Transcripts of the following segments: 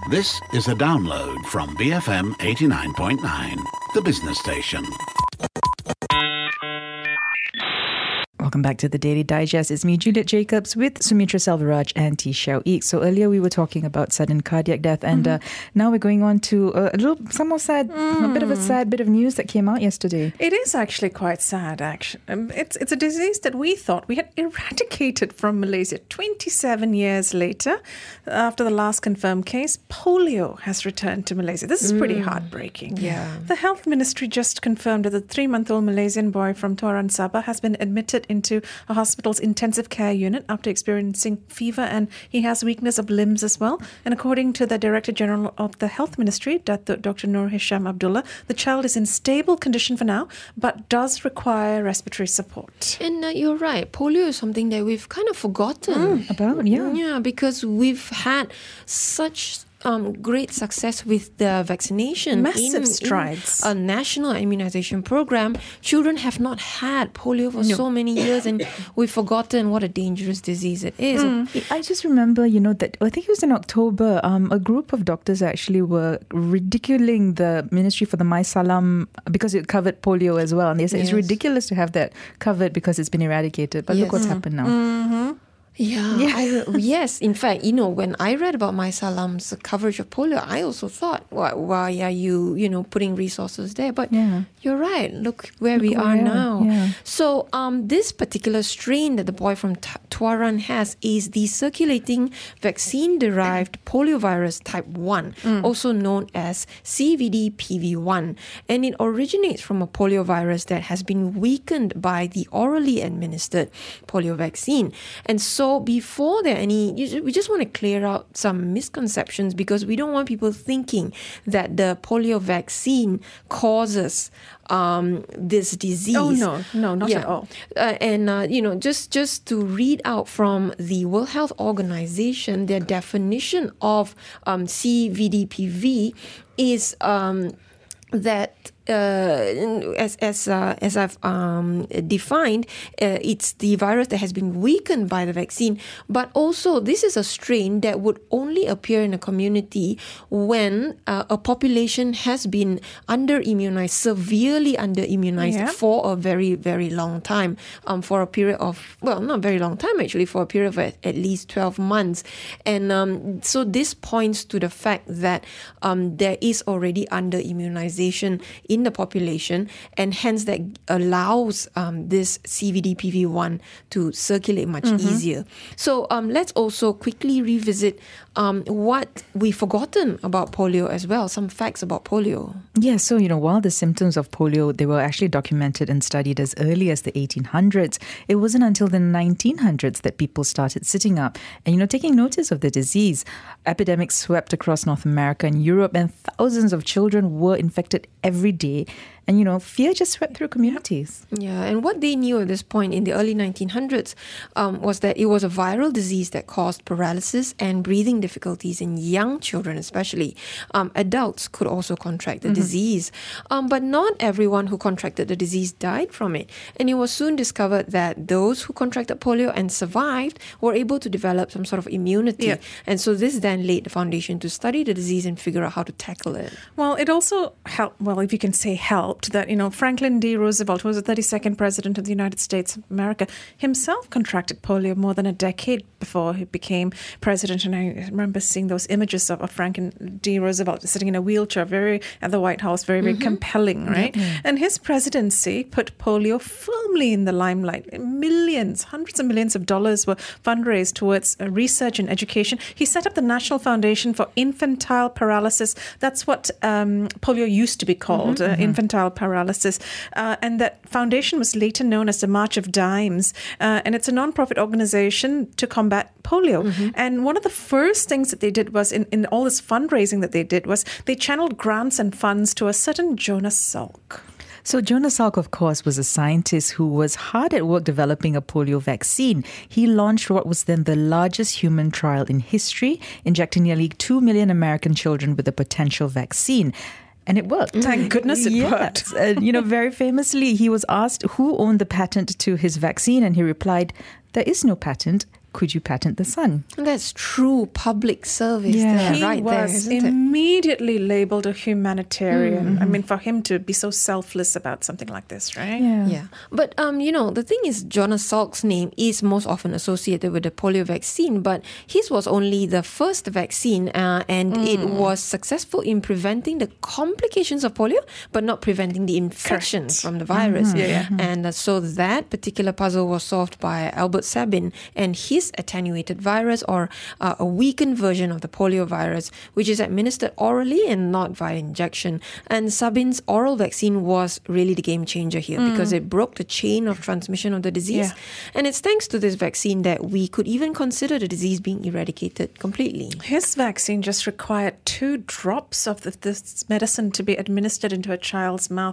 This is a download from BFM 89.9, the business station. Welcome back to the Daily Digest. It's me, Juliet Jacobs, with Sumitra Selvaraj and T. Xiao Eek. So earlier we were talking about sudden cardiac death, and now we're going on to a bit of a sad bit of news that came out yesterday. It is actually quite sad, actually. It's a disease that we thought we had eradicated from Malaysia. 27 years later, after the last confirmed case, polio has returned to Malaysia. This is pretty heartbreaking. Yeah. The Health Ministry just confirmed that the 3-month-old Malaysian boy from Tuaran, Sabah has been admitted into a hospital's intensive care unit after experiencing fever, and he has weakness of limbs as well. And according to the Director General of the Health Ministry, Dr. Nur Hisham Abdullah, the child is in stable condition for now, but does require respiratory support. And you're right, polio is something that we've kind of forgotten About, yeah. Yeah, because we've had such great success with the vaccination. Massive strides. In a national immunization program. Children have not had polio for so many years, and we've forgotten what a dangerous disease it is. I just remember, that I think it was in October, a group of doctors actually were ridiculing the Ministry for the My Salam because it covered polio as well. And they said it's ridiculous to have that covered because it's been eradicated. But look what's happened now. Yes. In fact, when I read about My Salam's coverage of polio, I also thought, why are you, putting resources there? But you're right. Look where we are now. Yeah. So this particular strain that the boy from Tuaran has is the circulating vaccine-derived poliovirus type 1, also known as CVD-PV1. And it originates from a poliovirus that has been weakened by the orally administered polio vaccine. And so before there are we just want to clear out some misconceptions, because we don't want people thinking that the polio vaccine causes this disease. Oh, no, not at all. Just to read out from the World Health Organization, their definition of CVD-PV is that as I've defined, it's the virus that has been weakened by the vaccine. But also, this is a strain that would only appear in a community when a population has been under-immunized, severely under-immunized for a very, very long time, for a period of, not very long time actually, for a period of at least 12 months. And so this points to the fact that there is already under-immunization in the population, and hence that allows this CVD-PV1 to circulate much easier. So let's also quickly revisit what we've forgotten about polio as well, some facts about polio. Yeah, so, while the symptoms of polio, they were actually documented and studied as early as the 1800s, it wasn't until the 1900s that people started sitting up and, taking notice of the disease. Epidemics swept across North America and Europe, and thousands of children were infected every day. And, fear just swept through communities. Yeah, and what they knew at this point in the early 1900s was that it was a viral disease that caused paralysis and breathing difficulties in young children especially. Adults could also contract the disease. But not everyone who contracted the disease died from it. And it was soon discovered that those who contracted polio and survived were able to develop some sort of immunity. Yeah. And so this then laid the foundation to study the disease and figure out how to tackle it. Well, it also helped, if you can say helped, that, Franklin D. Roosevelt, who was the 32nd president of the United States of America, himself contracted polio more than a decade before he became president. And I remember seeing those images of Franklin D. Roosevelt sitting in a wheelchair at the White House, very, very compelling, right? Yeah. And his presidency put polio firmly in the limelight. Hundreds of millions of dollars were fundraised towards research and education. He set up the National Foundation for Infantile Paralysis. That's what polio used to be called, infantile paralysis. And that foundation was later known as the March of Dimes. And it's a non-profit organization to combat polio. And one of the first things that they did was, in all this fundraising that they did, was they channeled grants and funds to a certain Jonas Salk. So Jonas Salk, of course, was a scientist who was hard at work developing a polio vaccine. He launched what was then the largest human trial in history, injecting nearly 2 million American children with a potential vaccine. And it worked. Thank goodness it worked. Very famously, he was asked who owned the patent to his vaccine, and he replied, "There is no patent. could you patent the sun? And that's true public service Yeah. He right there, was isn't it? immediately labeled a humanitarian. I mean, for him to be so selfless about something like this, right? Yeah. But, the thing is, Jonas Salk's name is most often associated with the polio vaccine, but his was only the first vaccine and it was successful in preventing the complications of polio, but not preventing the infection Correct. from the virus. Yeah. And so that particular puzzle was solved by Albert Sabin and his attenuated virus, or a weakened version of the polio virus, which is administered orally and not via injection. And Sabin's oral vaccine was really the game changer here because it broke the chain of transmission of the disease. Yeah. And it's thanks to this vaccine that we could even consider the disease being eradicated completely. His vaccine just required 2 drops of this medicine to be administered into a child's mouth.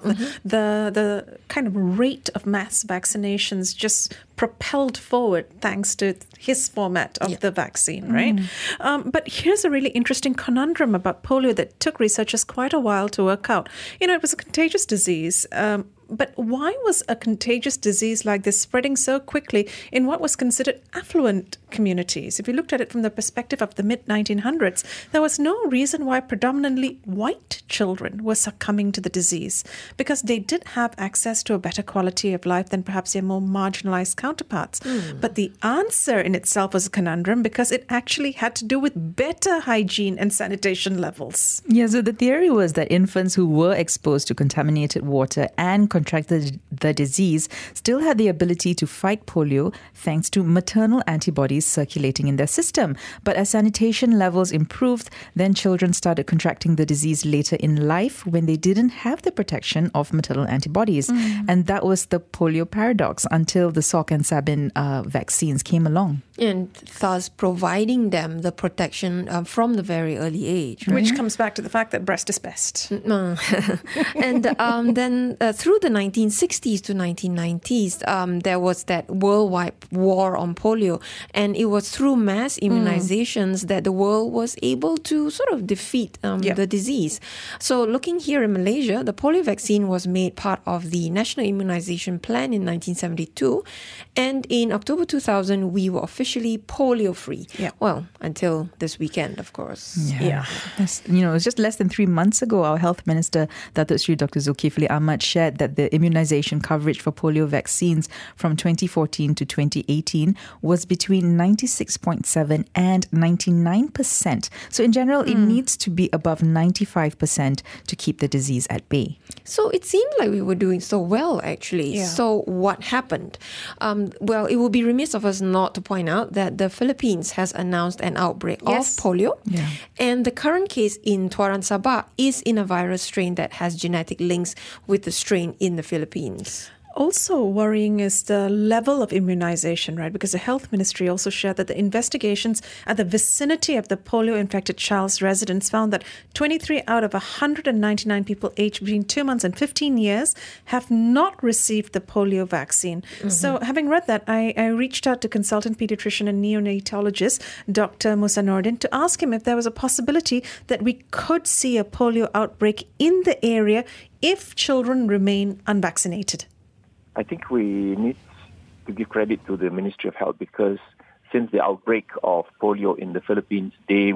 The kind of rate of mass vaccinations just propelled forward thanks to his format of the vaccine, right? But here's a really interesting conundrum about polio that took researchers quite a while to work out. It was a contagious disease. But why was a contagious disease like this spreading so quickly in what was considered affluent communities? If you looked at it from the perspective of the mid-1900s, there was no reason why predominantly white children were succumbing to the disease, because they did have access to a better quality of life than perhaps their more marginalized counterparts. But the answer in itself was a conundrum because it actually had to do with better hygiene and sanitation levels. Yeah, so the theory was that infants who were exposed to contaminated water and contracted the disease still had the ability to fight polio thanks to maternal antibodies circulating in their system. But as sanitation levels improved, then children started contracting the disease later in life when they didn't have the protection of maternal antibodies. And that was the polio paradox until the Salk and Sabin vaccines came along. And thus providing them the protection from the very early age. Right? Which comes back to the fact that breast is best. And then through the 1960s to 1990s, there was that worldwide war on polio. And it was through mass immunizations that the world was able to sort of defeat the disease. So looking here in Malaysia, the polio vaccine was made part of the National Immunization Plan in 1972. And in October 2000, we were officially polio-free. Yeah. Well, until this weekend, of course. Yeah. Yes, it was just less than 3 months ago, our Health Minister, Datuk Sri Dr. Zulkifli Ahmad, shared that the immunization coverage for polio vaccines from 2014 to 2018 was between 96.7 and 99%. So in general, it needs to be above 95% to keep the disease at bay. So it seemed like we were doing so well, actually. Yeah. So what happened? Well, it would be remiss of us not to point out that the Philippines has announced an outbreak Yes. of polio. Yeah. And the current case in Tuaran Sabah is in a virus strain that has genetic links with the strain in the Philippines. Also worrying is the level of immunization, right? Because the Health Ministry also shared that the investigations at the vicinity of the polio-infected child's residence found that 23 out of 199 people aged between 2 months and 15 years have not received the polio vaccine. So having read that, I reached out to consultant pediatrician and neonatologist, Dr. Musa Nordin, to ask him if there was a possibility that we could see a polio outbreak in the area if children remain unvaccinated. I think we need to give credit to the Ministry of Health because since the outbreak of polio in the Philippines, they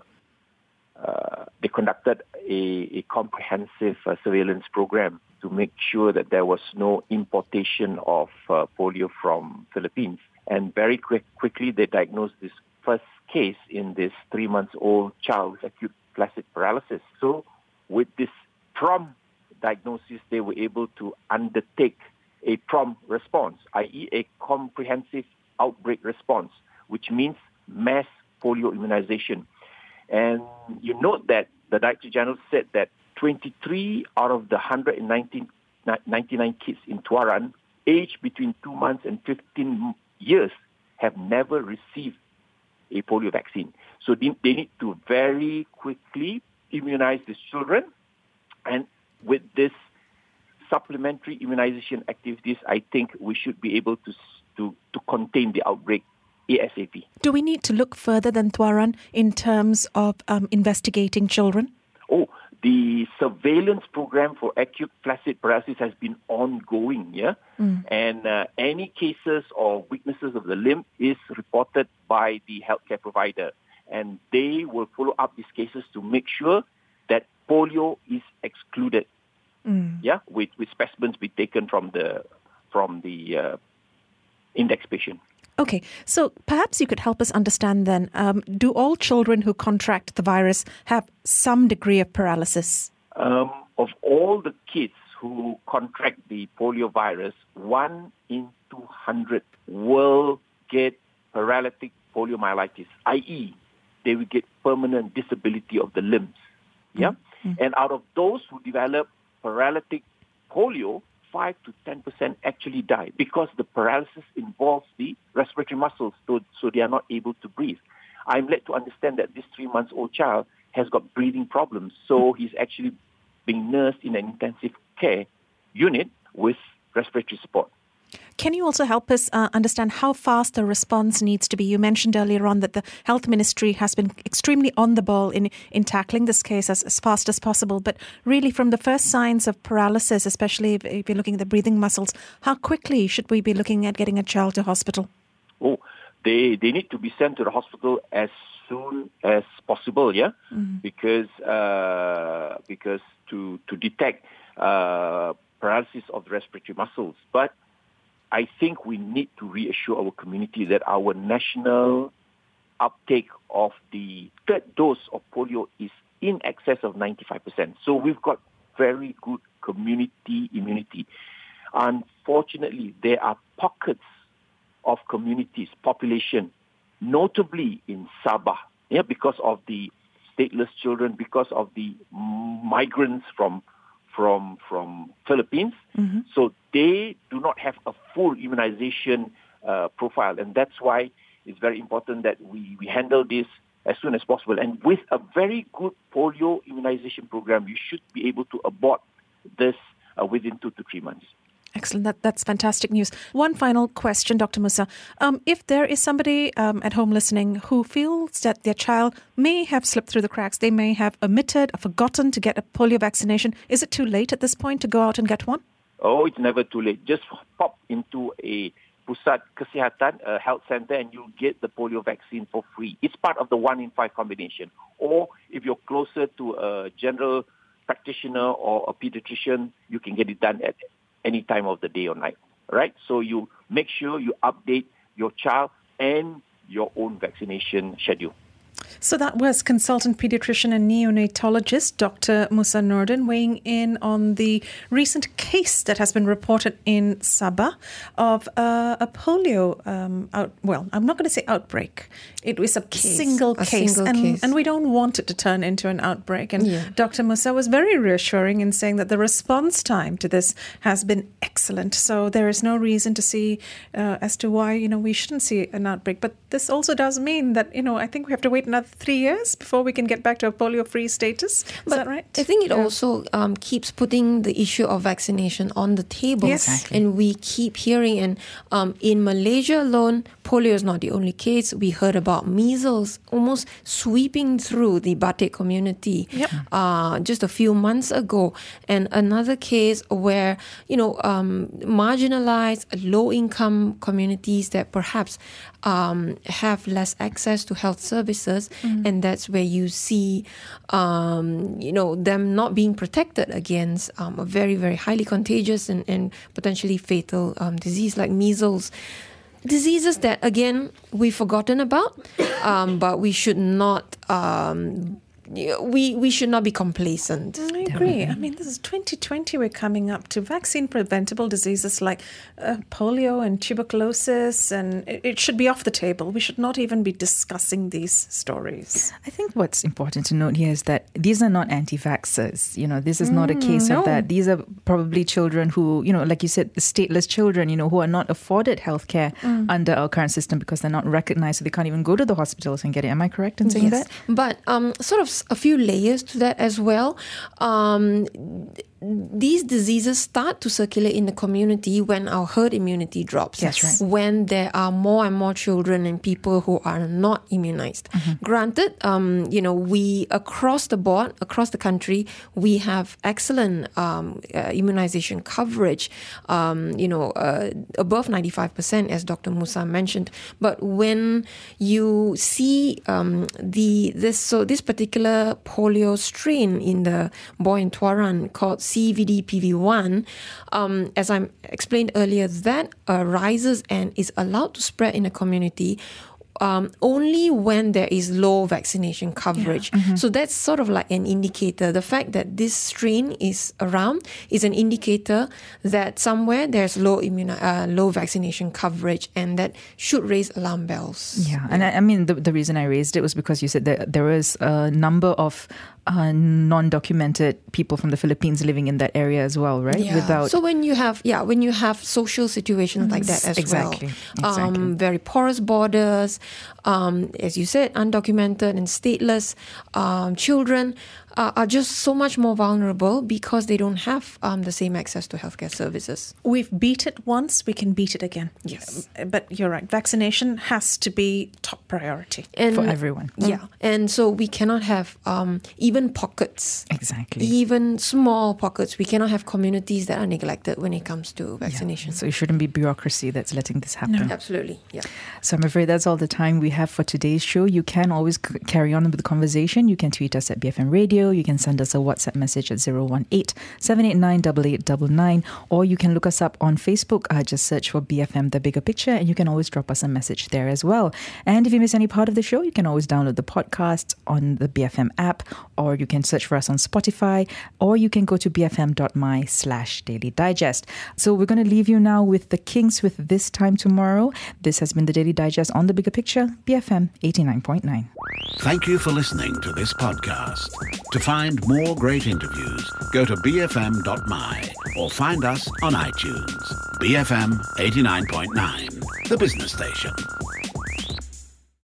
conducted a comprehensive surveillance program to make sure that there was no importation of polio from Philippines. And very quickly, they diagnosed this first case in this 3-month-old child with acute flaccid paralysis. So with this prompt diagnosis, they were able to undertake a prompt response, i.e. a comprehensive outbreak response, which means mass polio immunization. And you note that the Director General said that 23 out of the 199 kids in Tuaran, aged between 2 months and 15 years, have never received a polio vaccine. So they need to very quickly immunize these children. And with this supplementary immunization activities, I think we should be able to contain the outbreak ASAP. Do we need to look further than Tuaran in terms of investigating children? Oh, the surveillance program for acute flaccid paralysis has been ongoing, and any cases or weaknesses of the limb is reported by the healthcare provider, and they will follow up these cases to make sure that polio is excluded. With specimens be taken from the index patient. Okay, so perhaps you could help us understand then, do all children who contract the virus have some degree of paralysis? Of all the kids who contract the polio virus, 1 in 200 will get paralytic poliomyelitis, i.e., they will get permanent disability of the limbs. And out of those who develop paralytic polio, 5 to 10% actually die because the paralysis involves the respiratory muscles, so they are not able to breathe. I'm led to understand that this 3-month-old child has got breathing problems, so he's actually being nursed in an intensive care unit with respiratory support. Can you also help us understand how fast the response needs to be? You mentioned earlier on that the Health Ministry has been extremely on the ball in tackling this case as fast as possible. But really, from the first signs of paralysis, especially if you're looking at the breathing muscles, how quickly should we be looking at getting a child to hospital? Oh, they need to be sent to the hospital as soon as possible, because to detect paralysis of the respiratory muscles. But I think we need to reassure our community that our national uptake of the third dose of polio is in excess of 95%. So we've got very good community immunity. Unfortunately, there are pockets of communities, population, notably in Sabah, because of the stateless children, because of the migrants from Philippines. So they do not have a full immunization profile. And that's why it's very important that we handle this as soon as possible. And with a very good polio immunization program, you should be able to abort this within 2 to 3 months. Excellent. That's fantastic news. One final question, Dr. Musa. If there is somebody at home listening who feels that their child may have slipped through the cracks, they may have omitted or forgotten to get a polio vaccination, is it too late at this point to go out and get one? Oh, it's never too late. Just pop into a Pusat Kesihatan, a health center, and you'll get the polio vaccine for free. It's part of the 1 in 5 combination. Or if you're closer to a general practitioner or a pediatrician, you can get it done at any time of the day or night, right? So you make sure you update your child and your own vaccination schedule. So that was consultant pediatrician and neonatologist Dr. Musa Nordin weighing in on the recent case that has been reported in Sabah of a polio I'm not going to say outbreak. It was a single case. And we don't want it to turn into an outbreak. And Dr. Musa was very reassuring in saying that the response time to this has been excellent. So there is no reason to see as to why, we shouldn't see an outbreak. But this also does mean that, I think we have to wait another 3 years before we can get back to a polio-free status. Is that right? I think it also keeps putting the issue of vaccination on the table. Yes. Exactly. And we keep hearing, and in Malaysia alone, polio is not the only case. We heard about measles almost sweeping through the Batik community just a few months ago. And another case where, marginalized, low-income communities that perhaps have less access to health services, and that's where you see, them not being protected against a very, very highly contagious and potentially fatal disease like measles. Diseases that, again, we've forgotten about, but we should not... We should not be complacent. I agree. I mean, this is 2020. We're coming up to vaccine-preventable diseases like polio and tuberculosis, and it should be off the table. We should not even be discussing these stories. I think what's important to note here is that these are not anti-vaxxers. This is not a case of that. These are probably children who, like you said, the stateless children, who are not afforded healthcare under our current system because they're not recognized, so they can't even go to the hospitals and get it. Am I correct in saying that? But sort of a few layers to that as well. these diseases start to circulate in the community when our herd immunity drops. That's right. When there are more and more children and people who are not immunized. Granted, we across the board, across the country, we have excellent immunization coverage, above 95%, as Dr. Musa mentioned. But when you see this particular polio strain in the boy in Tuaran called CVD-PV1, as I explained earlier, that arises and is allowed to spread in a community only when there is low vaccination coverage. So that's sort of like an indicator. The fact that this strain is around is an indicator that somewhere there's low vaccination coverage, and that should raise alarm bells. Yeah, and I mean, the reason I raised it was because you said that there is a number of non-documented people from the Philippines living in that area as well, right? Yeah. So when you have social situations like that as exactly. Very porous borders, as you said, undocumented and stateless children are just so much more vulnerable because they don't have the same access to healthcare services. We've beat it once, we can beat it again. Yes. But you're right, vaccination has to be top priority. And for everyone. Yeah. And so we cannot have even pockets. Exactly. Even small pockets. We cannot have communities that are neglected when it comes to vaccination. So it shouldn't be bureaucracy that's letting this happen. Absolutely. Yeah. So I'm afraid that's all the time we have for today's show. You can always carry on with the conversation. You can tweet us at BFM Radio. You can send us a WhatsApp message at 018-789-8899, or you can look us up on Facebook. Just search for BFM The Bigger Picture, and you can always drop us a message there as well. And if you miss any part of the show, you can always download the podcast on the BFM app, or you can search for us on Spotify, or you can go to bfm.my/Daily Digest. So we're going to leave you now with the Kings with This Time Tomorrow. This has been the Daily Digest on The Bigger Picture, BFM 89.9. Thank you for listening to this podcast. To find more great interviews, go to bfm.my or find us on iTunes. BFM 89.9, the business station.